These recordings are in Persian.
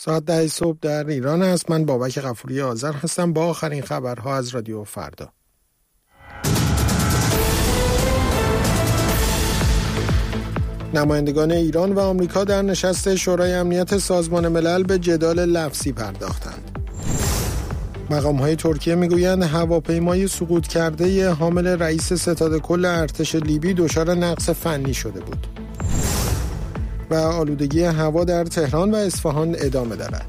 ساعت 10 صبح در ایران است. من بابک غفوری آذر هستم با آخرین خبرها از رادیو فردا. نمایندگان ایران و آمریکا در نشست شورای امنیت سازمان ملل به جدال لفظی پرداختند. مقام‌های ترکیه میگویند هواپیمای سقوط کرده حامل رئیس ستاد کل ارتش لیبی دچار نقص فنی شده بود. و آلودگی هوا در تهران و اصفهان ادامه دارد.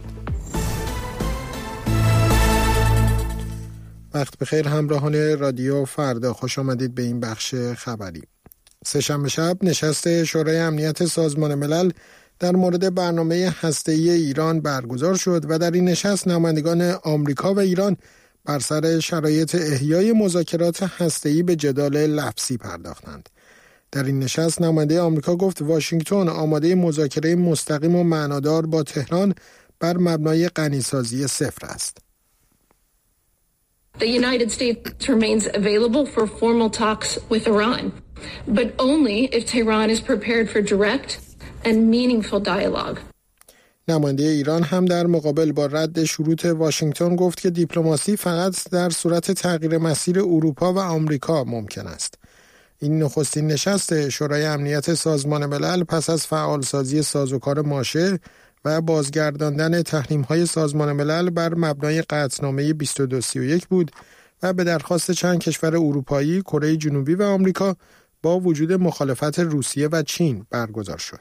وقت بخیر همراهان رادیو فردا، خوش آمدید به این بخش خبری. سه‌شنبه شب نشست شورای امنیت سازمان ملل در مورد برنامه هسته‌ای ایران برگزار شد و در این نشست نمایندگان آمریکا و ایران بر سر شرایط احیای مذاکرات هسته‌ای به جدال لفظی پرداختند. در این نشست نماینده آمریکا گفت واشنگتن آماده مذاکره مستقیم و معنادار با تهران بر مبنای غنیسازی صفر است. The United States remains available for formal talks with Iran, but only if Tehran is prepared for direct and meaningful dialogue. نماینده ایران هم در مقابل با رد شروط واشنگتن گفت که دیپلماسی فقط در صورت تغییر مسیر اروپا و آمریکا ممکن است. این نخستین نشست شورای امنیت سازمان ملل پس از فعالسازی سازوکار ماشه و بازگرداندن تحریم‌های سازمان ملل بر مبنای قطعنامه 2231 بود و به درخواست چند کشور اروپایی، کره جنوبی و آمریکا با وجود مخالفت روسیه و چین برگزار شد.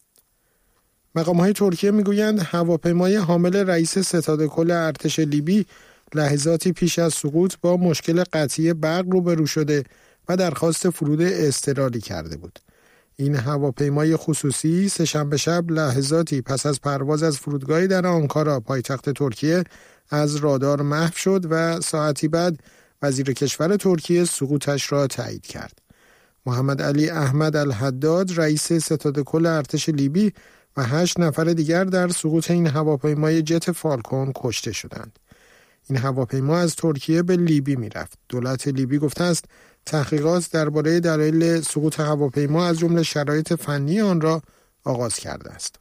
مقام‌های ترکیه میگویند هواپیمای حامل رئیس ستاد کل ارتش لیبی لحظاتی پیش از سقوط با مشکل قطعی برق روبرو شده و درخواست فرود اضطراری کرده بود. این هواپیمای خصوصی سه‌شنبه شب لحظاتی پس از پرواز از فرودگاهی در آنکارا پایتخت ترکیه از رادار محو شد و ساعتی بعد وزیر کشور ترکیه سقوطش را تایید کرد. محمد علی احمد الحداد رئیس ستاد کل ارتش لیبی و 8 نفر دیگر در سقوط این هواپیمای جت فالکون کشته شدند. این هواپیما از ترکیه به لیبی میرفت. دولت لیبی گفته است تحقیقات درباره دلایل سقوط هواپیما از جمله شرایط فنی آن را آغاز کرده است.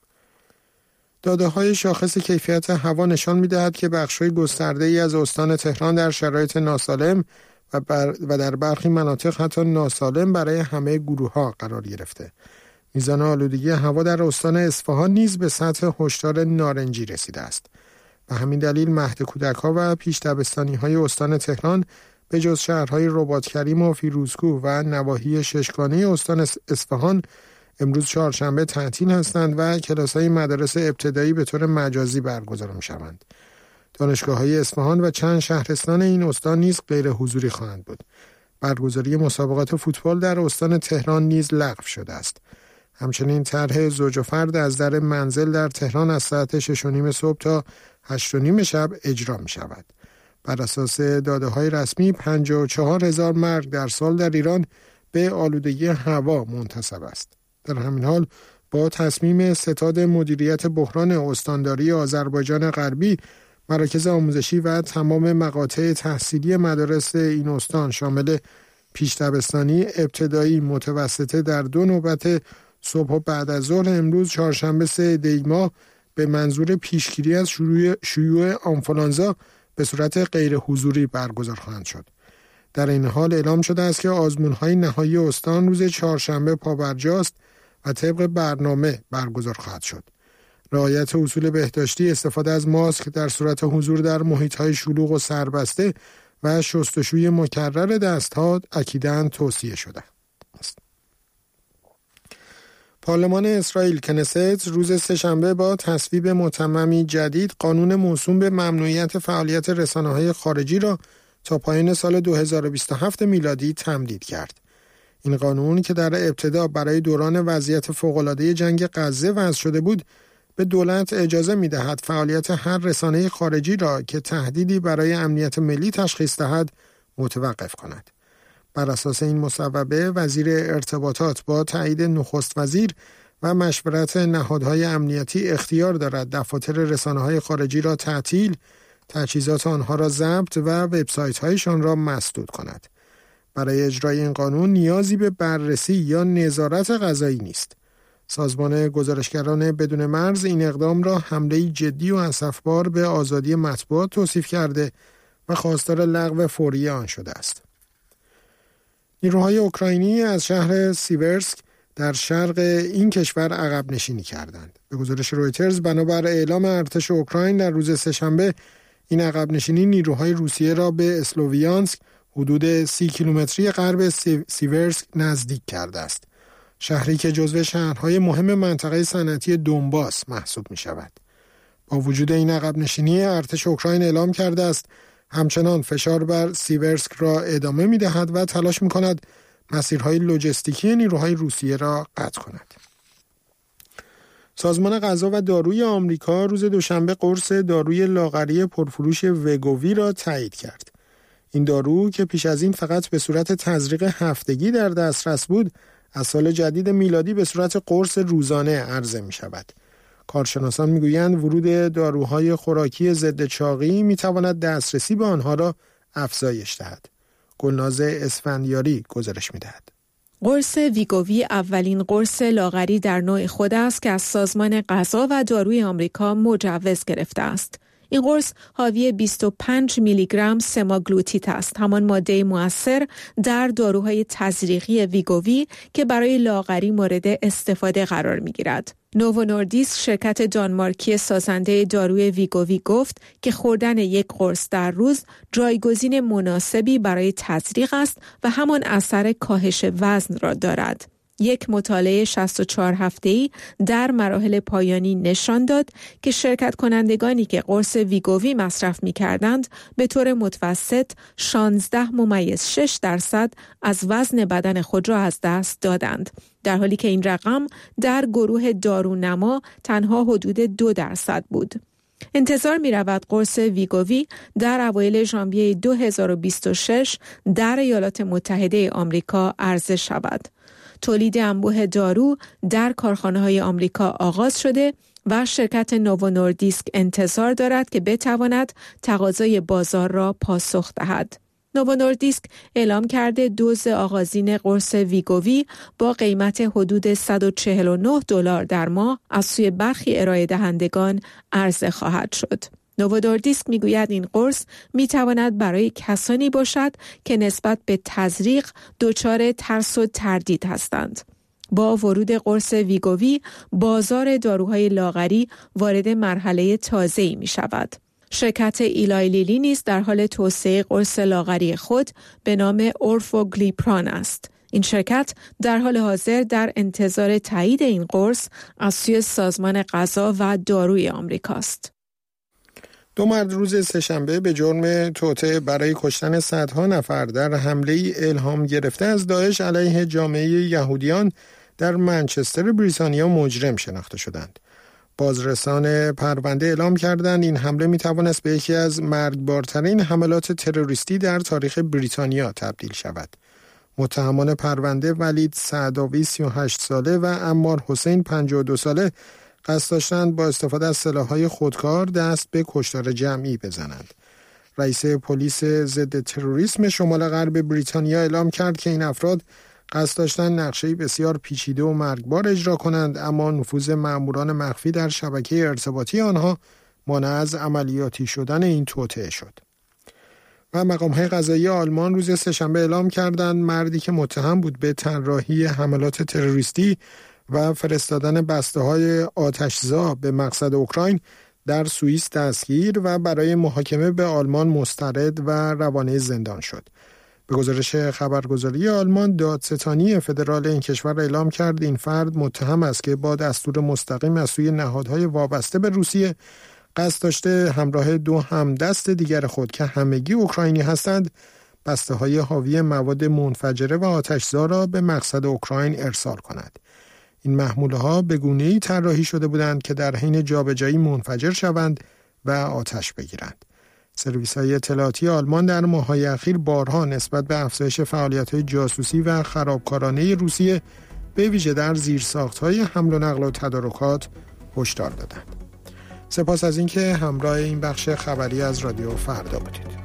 داده‌های شاخص کیفیت هوا نشان می‌دهد که بخش‌های گسترده‌ای از استان تهران در شرایط ناسالم و در برخی مناطق حتی ناسالم برای همه گروه‌ها قرار گرفته. میزان آلودگی هوا در استان اصفهان نیز به سطح هشدار نارنجی رسیده است. به همین دلیل مهد کودک‌ها و پیش دبستانی‌های استان تهران به جز شهرهای رباط‌کریم و فیروزکوه و نواحی ششگانه استان اصفهان امروز چهارشنبه تعطیل هستند و کلاس‌های مدارس ابتدایی به طور مجازی برگزار می‌شوند. دانشگاه‌های اصفهان و چند شهرستان این استان نیز غیر حضوری خواهند بود. برگزاری مسابقات فوتبال در استان تهران نیز لغو شده است. همچنین طرح زوج و فرد از در منزل در تهران از ساعت 6:30 صبح تا 8:30 شب اجرا می‌شود. بر اساس داده‌های رسمی 54,000 مرگ در سال در ایران به آلودگی هوا منتسب است. در همین حال با تصمیم ستاد مدیریت بحران استانداری آذربایجان غربی، مراکز آموزشی و تمام مقاطع تحصیلی مدارس این استان شامل پیش دبستانی، ابتدایی، متوسطه در 2 نوبت صبح و بعد از ظهر امروز چهارشنبه 3 دی ماه به منظور پیشگیری از شیوع آنفولانزا به صورت غیر حضوری برگزار خواهند شد. در این حال اعلام شده است که آزمون‌های نهایی استان روز چهارشنبه پابرجاست و طبق برنامه برگزار خواهد شد. رعایت اصول بهداشتی، استفاده از ماسک در صورت حضور در محیط‌های شلوغ و سربسته و شستشوی مکرر دست‌ها اکیداً توصیه شده است. پارلمان اسرائیل کنست روز سه‌شنبه با تصویب متممی جدید قانون موسوم به ممنوعیت فعالیت رسانه‌های خارجی را تا پایان سال 2027 میلادی تمدید کرد. این قانون که در ابتدا برای دوران وضعیت فوق‌العاده جنگ غزه وضع شده بود، به دولت اجازه می‌دهد فعالیت هر رسانه خارجی را که تهدیدی برای امنیت ملی تشخیص دهد متوقف کند. بر اساس این مصوبه وزیر ارتباطات با تایید نخست وزیر و مشورت نهادهای امنیتی اختیار دارد دفاتر رسانه‌های خارجی را تعطیل، تجهیزات آنها را ضبط و وبسایت‌هایشان را مسدود کند. برای اجرای این قانون نیازی به بررسی یا نظارت قضایی نیست. سازمان گزارشگران بدون مرز این اقدام را حمله جدی و اسفبار به آزادی مطبوعات توصیف کرده و خواستار لغو فوری آن شده است. نیروهای اوکراینی از شهر سیورسک در شرق این کشور عقب نشینی کردند. به گزارش رویترز بنابر اعلام ارتش اوکراین در روز سه‌شنبه این عقب نشینی نیروهای روسیه را به اسلوویانسک حدود 30 کیلومتری غرب سیورسک نزدیک کرده است. شهری که جزو شهرهای مهم منطقه صنعتی دونباس محسوب می شود. با وجود این عقب نشینی ارتش اوکراین اعلام کرده است همچنان فشار بر سیورسک را ادامه می دهد و تلاش می کند مسیرهای لوجستیکی نیروهای روسیه را قطع کند. سازمان غذا و داروی آمریکا روز دوشنبه قرص داروی لاغری پرفروش وگووی را تایید کرد. این دارو که پیش از این فقط به صورت تزریق هفتگی در دسترس بود، از سال جدید میلادی به صورت قرص روزانه عرضه می شود. کارشناسان می گویند ورود داروهای خوراکی ضد چاقی می تواند دسترسی به آنها را افزایش دهد. گلناز اسفندیاری گزارش می دهد. قرص ویگووی اولین قرص لاغری در نوع خود است که از سازمان غذا و داروی آمریکا مجوز گرفته است. این قرص حاوی 25 میلی گرم سماگلوتیت است، همان ماده مؤثر در داروهای تزریقی ویگووی که برای لاغری مورد استفاده قرار می‌گیرد. نوو نوردیسک شرکت دانمارکی سازنده داروی ویگووی گفت که خوردن یک قرص در روز جایگزین مناسبی برای تزریق است و همان اثر کاهش وزن را دارد. یک مطالعه 64 هفته‌ای در مراحل پایانی نشان داد که شرکت کنندگانی که قرص ویگووی مصرف می‌کردند به طور متوسط 16.6% از وزن بدن خود را از دست دادند، در حالی که این رقم در گروه دارونما تنها حدود 2% بود. انتظار می رود قرص ویگووی در اوایل ژانویه 2026 در ایالات متحده آمریکا عرضه شود. تولید انبوه دارو در کارخانه‌های آمریکا آغاز شده و شرکت نوو نوردیسک انتظار دارد که بتواند تقاضای بازار را پاسخ دهد. نوو نوردیسک اعلام کرده دوز آغازین قرص ویگووی با قیمت حدود $149 در ماه از سوی برخی ارائه دهندگان عرضه خواهد شد. نوو نوردیسک میگوید این قرص میتواند برای کسانی باشد که نسبت به تزریق دچار ترس و تردید هستند. با ورود قرص ویگووی، بازار داروهای لاغری وارد مرحله تازه‌ای می شود. شرکت ایلای لیلی نیز در حال توسعه قرص لاغری خود به نام اورفوگلیپران است. این شرکت در حال حاضر در انتظار تایید این قرص از سوی سازمان غذا و داروی آمریکاست. 2 مرد روز سه‌شنبه به جرم توطئه برای کشتن صدها نفر در حمله الهام گرفته از داعش علیه جامعه یهودیان در منچستر بریتانیا مجرم شناخته شدند. بازرسان پرونده اعلام کردند این حمله میتوانست به یکی از مرگبارترین حملات تروریستی در تاریخ بریتانیا تبدیل شود. متهمان پرونده ولید سعداوی 38 ساله و عمار حسین 52 ساله قصد داشتند با استفاده از سلاح‌های خودکار دست به کشتار جمعی بزنند. رئیس پلیس ضد تروریسم شمال غرب بریتانیا اعلام کرد که این افراد قصد داشتند نقشه‌ای بسیار پیچیده و مرگبار اجرا کنند، اما نفوذ مأموران مخفی در شبکه ارتباطی آنها مانع از عملیاتی شدن این توطئه شد. و مقام‌های قضایی آلمان روز سه‌شنبه اعلام کردند مردی که متهم بود به طراحی حملات تروریستی و فرستادن بسته‌های آتش‌زا به مقصد اوکراین در سوئیس دستگیر و برای محاکمه به آلمان مسترد و روانه زندان شد. به گزارش خبرگزاری آلمان، دادستانی فدرال این کشور اعلام کرد این فرد متهم است که با دستور مستقیم از سوی نهادهای وابسته به روسیه قصد داشته همراه 2 همدست دیگر خود که همگی اوکراینی هستند بسته‌های حاوی مواد منفجره و آتش‌زا را به مقصد اوکراین ارسال کند. این محموله‌ها به گونه‌ای طراحی شده بودند که در حین جابجایی منفجر شوند و آتش بگیرند. سرویس‌های اطلاعاتی آلمان در ماه‌های اخیر بارها نسبت به افزایش فعالیت‌های جاسوسی و خرابکارانه روسیه به ویژه در زیرساخت‌های حمل و نقل و تدارکات هشدار دادند. سپاس از اینکه همراه این بخش خبری از رادیو فردا بودید.